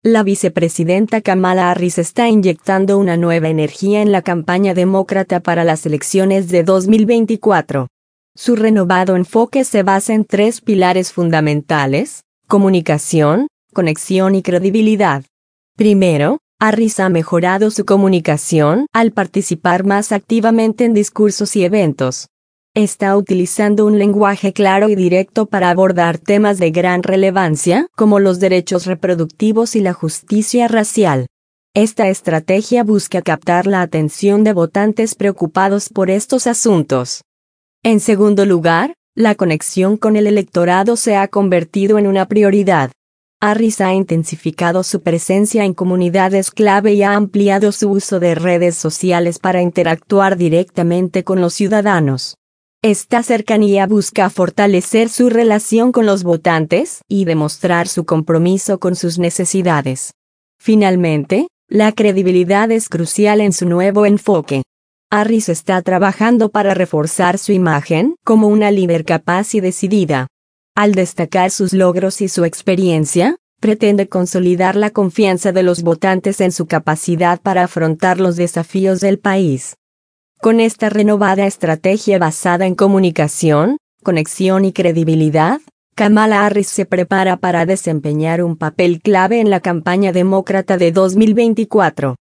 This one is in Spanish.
La vicepresidenta Kamala Harris está inyectando una nueva energía en la campaña demócrata para las elecciones de 2024. Su renovado enfoque se basa en 3 pilares fundamentales: comunicación, conexión y credibilidad. Primero, Harris ha mejorado su comunicación al participar más activamente en discursos y eventos. Está utilizando un lenguaje claro y directo para abordar temas de gran relevancia, como los derechos reproductivos y la justicia racial. Esta estrategia busca captar la atención de votantes preocupados por estos asuntos. En segundo lugar, la conexión con el electorado se ha convertido en una prioridad. Harris ha intensificado su presencia en comunidades clave y ha ampliado su uso de redes sociales para interactuar directamente con los ciudadanos. Esta cercanía busca fortalecer su relación con los votantes y demostrar su compromiso con sus necesidades. Finalmente, la credibilidad es crucial en su nuevo enfoque. Harris está trabajando para reforzar su imagen como una líder capaz y decidida. Al destacar sus logros y su experiencia, pretende consolidar la confianza de los votantes en su capacidad para afrontar los desafíos del país. Con esta renovada estrategia basada en comunicación, conexión y credibilidad, Kamala Harris se prepara para desempeñar un papel clave en la campaña demócrata de 2024.